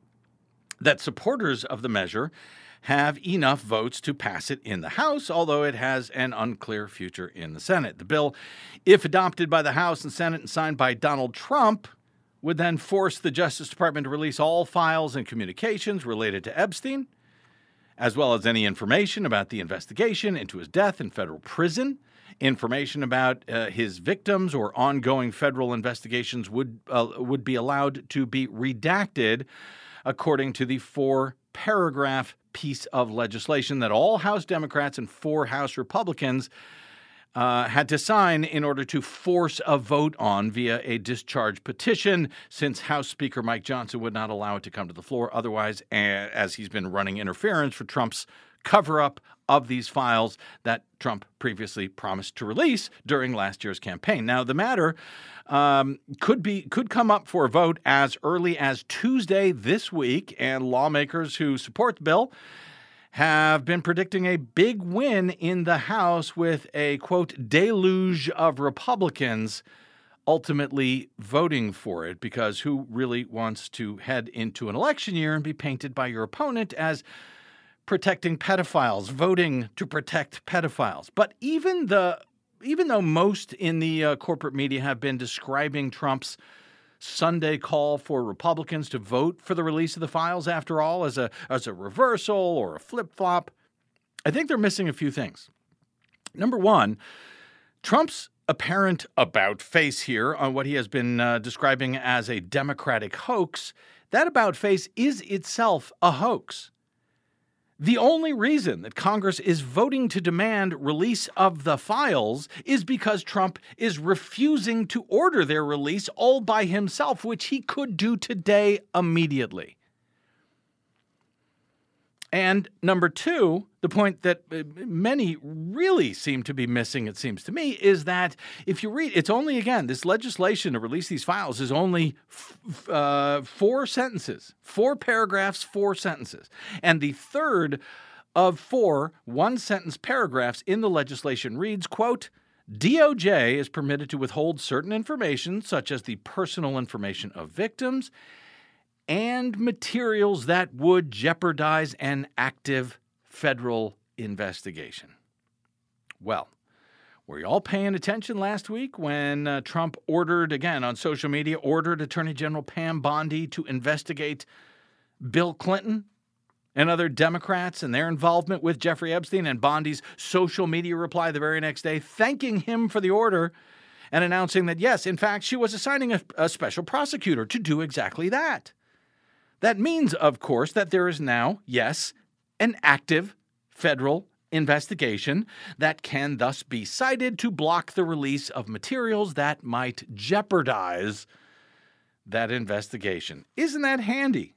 that supporters of the measure have enough votes to pass it in the House, although it has an unclear future in the Senate. The bill, if adopted by the House and Senate and signed by Donald Trump, would then force the Justice Department to release all files and communications related to Epstein, as well as any information about the investigation into his death in federal prison. Information about uh, his victims or ongoing federal investigations would uh, would be allowed to be redacted, according to the four-paragraph piece of legislation that all House Democrats and four House Republicans Uh, had to sign in order to force a vote on via a discharge petition, since House Speaker Mike Johnson would not allow it to come to the floor otherwise, as he's been running interference for Trump's cover-up of these files that Trump previously promised to release during last year's campaign. Now, the matter um, could be could come up for a vote as early as Tuesday this week, and lawmakers who support the bill have been predicting a big win in the House with a, quote, deluge of Republicans ultimately voting for it, because who really wants to head into an election year and be painted by your opponent as protecting pedophiles, voting to protect pedophiles? But even the even though most in the uh, corporate media have been describing Trump's Sunday call for Republicans to vote for the release of the files, after all, as a as a reversal or a flip-flop, I think they're missing a few things. Number one, Trump's apparent about-face here on what he has been uh, describing as a Democratic hoax, that about-face is itself a hoax. The only reason that Congress is voting to demand release of the files is because Trump is refusing to order their release all by himself, which he could do today immediately. And number two, the point that uh, many really seem to be missing, it seems to me, is that if you read, it's only, again, this legislation to release these files is only f- uh, four sentences, four paragraphs, four sentences. And the third of four one-sentence paragraphs in the legislation reads, quote, D O J is permitted to withhold certain information, such as the personal information of victims, and materials that would jeopardize an active federal investigation. Well, were you all paying attention last week when uh, Trump ordered, again on social media, ordered Attorney General Pam Bondi to investigate Bill Clinton and other Democrats and their involvement with Jeffrey Epstein, and Bondi's social media reply the very next day thanking him for the order and announcing that, yes, in fact, she was assigning a, a special prosecutor to do exactly that. That means, of course, that there is now, yes, an active federal investigation that can thus be cited to block the release of materials that might jeopardize that investigation. Isn't that handy?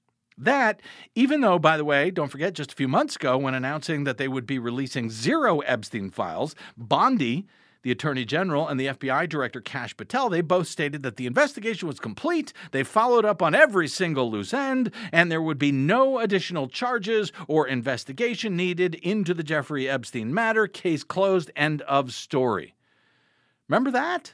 That, even though, by the way, don't forget, just a few months ago, when announcing that they would be releasing zero Epstein files, Bondi, the Attorney General, and the F B I Director Kash Patel, they both stated that the investigation was complete, they followed up on every single loose end, and there would be no additional charges or investigation needed into the Jeffrey Epstein matter. Case closed, end of story. Remember that?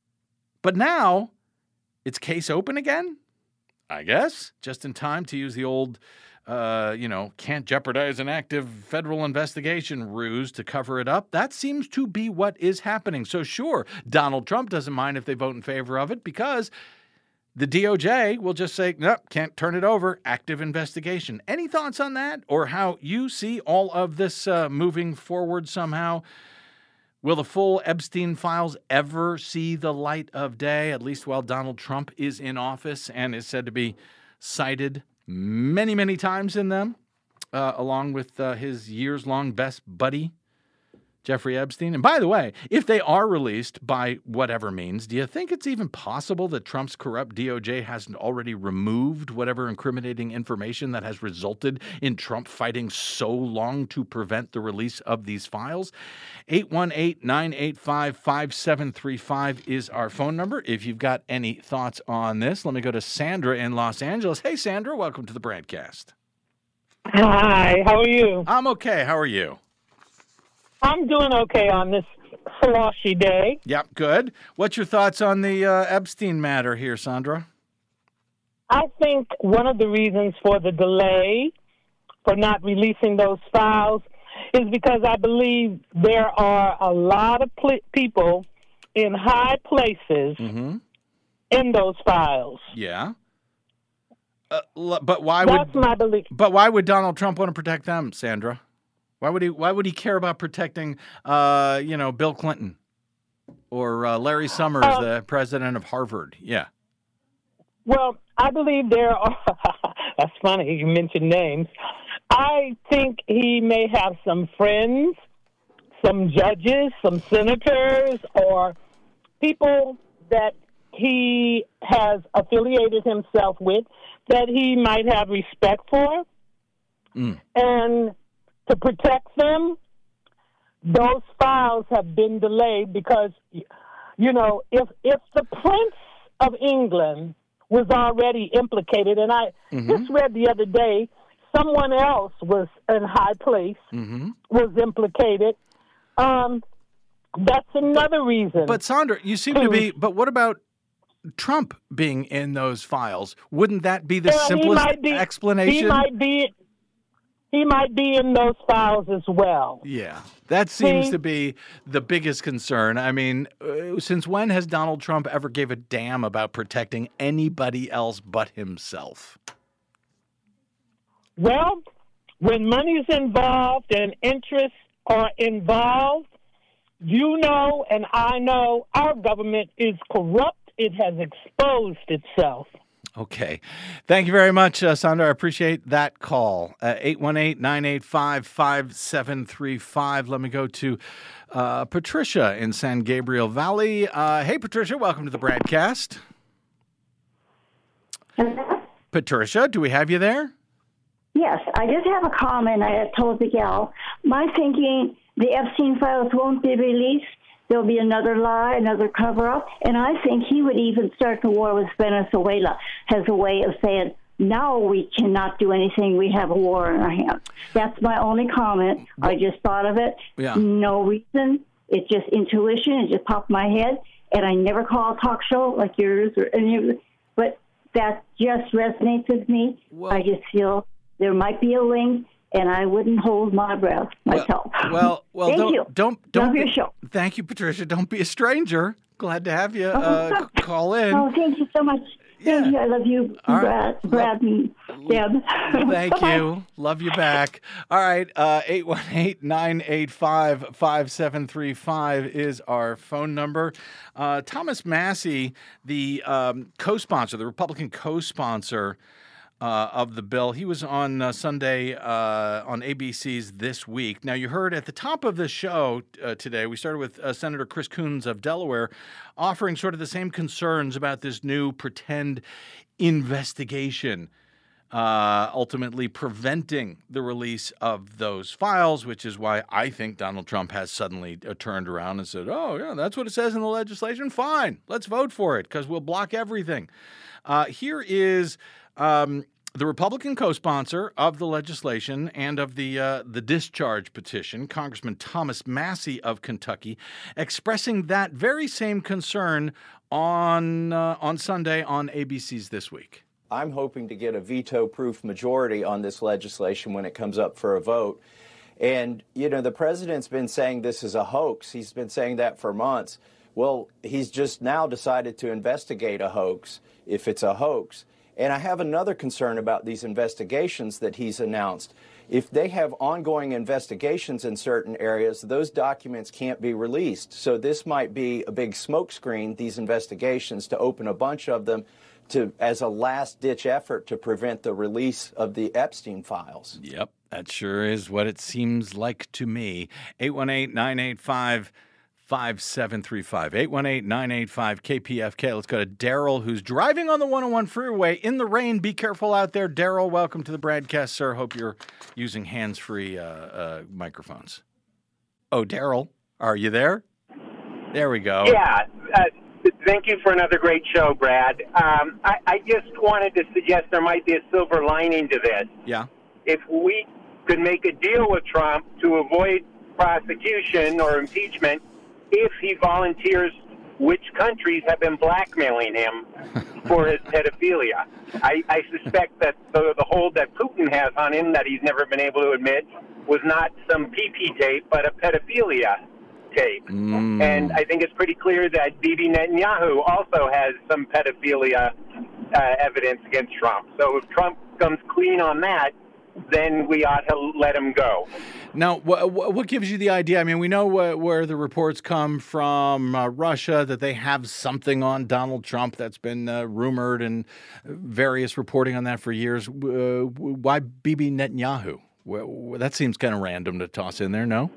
But now, it's case open again? I guess, just in time to use the old, uh, you know, can't jeopardize an active federal investigation ruse to cover it up. That seems to be what is happening. So sure, Donald Trump doesn't mind if they vote in favor of it because the D O J will just say, nope, can't turn it over, active investigation. Any thoughts on that or how you see all of this uh, moving forward somehow? Will the full Epstein files ever see the light of day, at least while Donald Trump is in office and is said to be cited many, many times in them, uh, along with uh, his years-long best buddy, Jeffrey Epstein? And by the way, if they are released by whatever means, do you think it's even possible that Trump's corrupt D O J hasn't already removed whatever incriminating information that has resulted in Trump fighting so long to prevent the release of these files? eight one eight, nine eight five, five seven three five is our phone number. If you've got any thoughts on this, let me go to Sandra in Los Angeles. Hey, Sandra, welcome to the Bradcast. Hi, how are you? I'm okay. How are you? I'm doing okay on this sloshy day. Yep, good. What's your thoughts on the uh, Epstein matter here, Sandra? I think one of the reasons for the delay for not releasing those files is because I believe there are a lot of pl- people in high places Mm-hmm. in those files. Yeah. Uh, l- but why That's would my belief. But why would Donald Trump want to protect them, Sandra? Why would he? Why would he care about protecting, uh, you know, Bill Clinton or uh, Larry Summers, Uh, the president of Harvard? Yeah. Well, I believe there are, that's funny, you mentioned names. I think he may have some friends, some judges, some senators, or people that he has affiliated himself with that he might have respect for. Mm. And to protect them, those files have been delayed because, you know, if if the Prince of England was already implicated, and I Mm-hmm. just read the other day, someone else was in high place, Mm-hmm. was implicated. Um, that's another reason. But Sandra, you seem to be. But what about Trump being in those files? Wouldn't that be the Yeah, he simplest might be- explanation? He might be. He might be in those files as well. Yeah, that seems See? to be the biggest concern. I mean, uh, since when has Donald Trump ever gave a damn about protecting anybody else but himself? Well, when money's involved and interests are involved, you know and I know our government is corrupt. It has exposed itself. Okay. Thank you very much, uh, Sandra. I appreciate that call. Uh, eight one eight, nine eight five, five seven three five. Let me go to uh, Patricia in San Gabriel Valley. Uh, hey, Patricia. Welcome to the Bradcast. Patricia, do we have you there? Yes, I just have a comment. I told the gal, my thinking, the Epstein files won't be released. There'll be another lie, another cover-up. And I think he would even start the war with Venezuela as a way of saying, now we cannot do anything. We have a war in our hands. That's my only comment. Well, I just thought of it. Yeah. No reason. It's just intuition. It just popped in my head. And I never call a talk show like yours or any of it. But that just resonates with me. Well, I just feel there might be a link, and I wouldn't hold my breath myself. Well, well, well Thank don't, you. don't, don't, Love be, your show. Thank you, Patricia. Don't be a stranger. Glad to have you Oh, uh, call in. Oh, thank you so much. Yeah. Thank you. I love you, All Brad, right. Brad and Deb. Thank Bye-bye. you. Love you back. All right. Uh, eight one eight, nine eight five, five seven three five is our phone number. Uh, Thomas Massie, the um, co-sponsor, the Republican co-sponsor uh, of the bill, he was on uh, Sunday uh, on A B C's This Week. Now, you heard at the top of the show uh, today, we started with uh, Senator Chris Coons of Delaware offering sort of the same concerns about this new pretend investigation, uh, ultimately preventing the release of those files, which is why I think Donald Trump has suddenly uh, turned around and said, oh, yeah, that's what it says in the legislation. Fine, let's vote for it because we'll block everything. Uh, here is um, the Republican co-sponsor of the legislation and of the uh, the discharge petition, Congressman Thomas Massie of Kentucky, expressing that very same concern on uh, on Sunday on A B C's This Week. I'm hoping to get a veto-proof majority on this legislation when it comes up for a vote. And, you know, the president's been saying this is a hoax. He's been saying that for months. Well, he's just now decided to investigate a hoax, if it's a hoax. And I have another concern about these investigations that he's announced. If they have ongoing investigations in certain areas, those documents can't be released. So this might be a big smokescreen, these investigations, to open a bunch of them to as a last-ditch effort to prevent the release of the Epstein files. Yep, that sure is what it seems like to me. eight one eight, nine eight five, five seven three five. eight one eight, nine eight five, K P F K. Let's go to Daryl, who's driving on the one oh one freeway in the rain. Be careful out there. Daryl, welcome to the broadcast, sir. Hope you're using hands-free uh, uh, microphones. Oh, Daryl, are you there? There we go. Yeah. Uh, thank you for another great show, Brad. Um, I, I just wanted to suggest there might be a silver lining to this. Yeah. If we could make a deal with Trump to avoid prosecution or impeachment if he volunteers which countries have been blackmailing him for his pedophilia. I, I suspect that the, the hold that Putin has on him that he's never been able to admit was not some P P tape, but a pedophilia tape. Mm. And I think it's pretty clear that Bibi Netanyahu also has some pedophilia uh, evidence against Trump. So if Trump comes clean on that, then we ought to let him go. Now, wh- wh- what gives you the idea? I mean, we know wh- where the reports come from uh, Russia, that they have something on Donald Trump that's been uh, rumored and various reporting on that for years. Uh, why Bibi Netanyahu? Well, that seems kind of random to toss in there, no?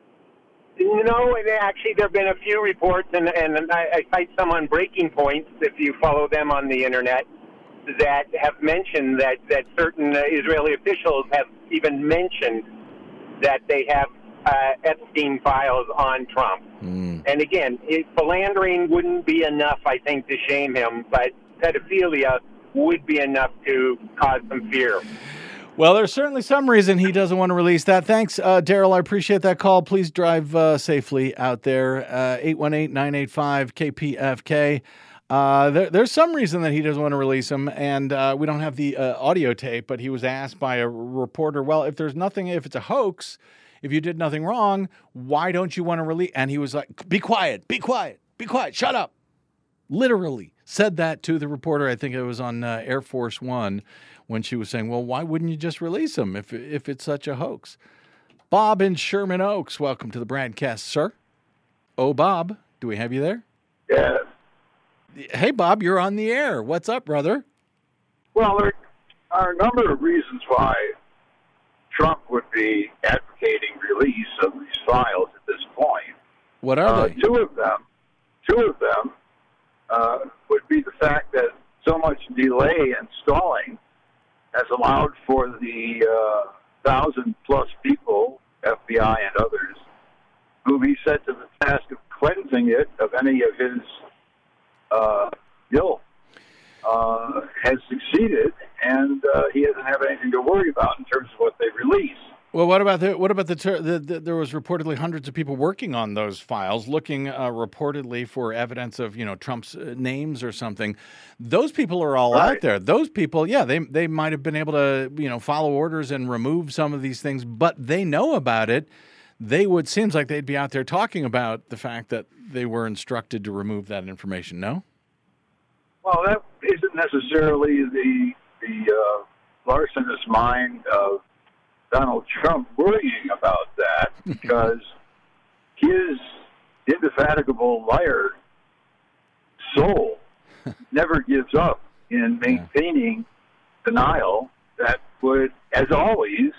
No, actually, there have been a few reports, and, and I, I cite some on Breaking Points, if you follow them on the Internet, that have mentioned that, that certain uh, Israeli officials have even mentioned that they have uh, Epstein files on Trump. Mm. And again, it, philandering wouldn't be enough, I think, to shame him, but pedophilia would be enough to cause some fear. Well, there's certainly some reason he doesn't want to release that. Thanks, uh, Daryl. I appreciate that call. Please drive uh, safely out there. Uh, eight one eight, nine eight five, K P F K. Uh, there, there's some reason that he doesn't want to release them, and uh, we don't have the uh, audio tape, but he was asked by a reporter, well, if there's nothing, if it's a hoax, if you did nothing wrong, why don't you want to release? And he was like, be quiet, be quiet, be quiet, shut up. Literally said that to the reporter. I think it was on uh, Air Force One when she was saying, well, why wouldn't you just release them if, if it's such a hoax? Bob in Sherman Oaks, welcome to the broadcast, sir. Oh, Bob, do we have you there? Yeah. Hey, Bob, you're on the air. What's up, brother? Well, there are a number of reasons why Trump would be advocating release of these files at this point. What are uh, they? Two of them, two of them uh, would be the fact that so much delay and stalling has allowed for the uh, thousand plus people, F B I and others, whom he set to the task of cleansing it of any of his uh, guilt, uh, has succeeded, and uh, he doesn't have anything to worry about in terms of what they release. Well, what about the what about the, ter- the, the there was reportedly hundreds of people working on those files, looking uh, reportedly for evidence of you know Trump's uh, names or something. Those people are all Right. out there. Those people, yeah, they they might have been able to you know follow orders and remove some of these things, but they know about it. They would seems like they'd be out there talking about the fact that they were instructed to remove that information. No. Well, that isn't necessarily the the uh, larcenous mind of Donald Trump worrying about that, because his indefatigable liar soul never gives up in maintaining denial that would, as always,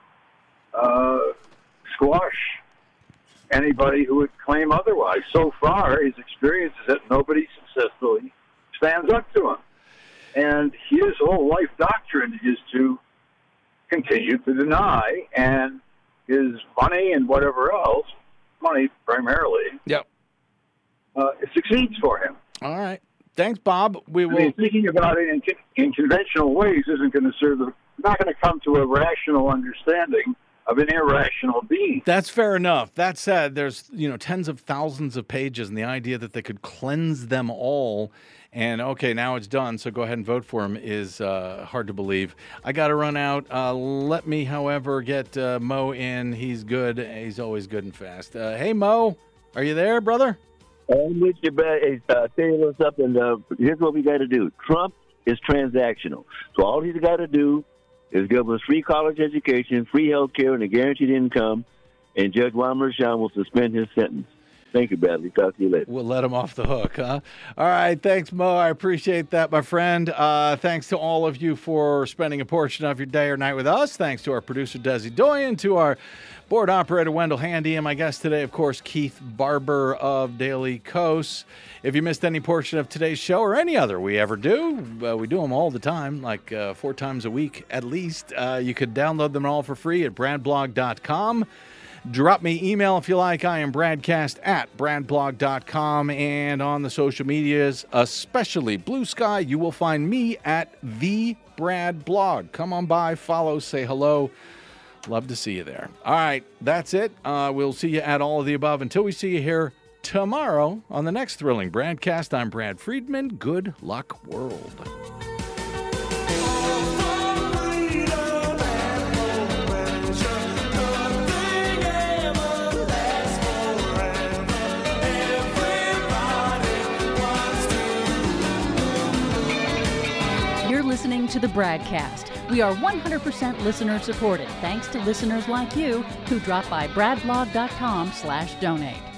uh, squash anybody who would claim otherwise. So far, his experience is that nobody successfully stands up to him. And his whole life doctrine is to continue to deny, and his money and whatever else, money primarily, Yep. uh, it succeeds for him. All right. Thanks, Bob. We I will. mean, thinking about it in, con- in conventional ways isn't going to serve the, not going to come to a rational understanding of an irrational being. That's fair enough. That said, there's you know tens of thousands of pages, and the idea that they could cleanse them all, and okay, now it's done, so go ahead and vote for him is uh, hard to believe. I got to run out. Uh, let me, however, get uh, Mo in. He's good. He's always good and fast. Uh, hey, Mo, are you there, brother? I'm with you, but uh, tell you what's up, and uh, here's what we got to do. Trump is transactional, so all he's got to do is give us free college education, free health care, and a guaranteed income, and Judge Juan Merchan will suspend his sentence. Thank you, Bradley. Talk to you later. We'll let him off the hook, huh? All right. Thanks, Mo. I appreciate that, my friend. Uh, thanks to all of you for spending a portion of your day or night with us. Thanks to our producer, Desi Doyen, to our board operator, Wendell Handy, and my guest today, of course, Keith Barber of Daily Kos. If you missed any portion of today's show or any other we ever do, uh, we do them all the time, like uh, four times a week at least. Uh, you could download them all for free at brad blog dot com. Drop me email if you like. I am Bradcast at brad blog dot com, and on the social medias, especially Blue Sky, you will find me at the Brad Blog. Come on by, follow, say hello. Love to see you there. All right, that's it. Uh, we'll see you at all of the above until we see you here tomorrow on the next thrilling Bradcast. I'm Brad Friedman. Good luck, world. Listening to the Bradcast. We are one hundred percent listener supported, thanks to listeners like you who drop by brad blog dot com slash donate.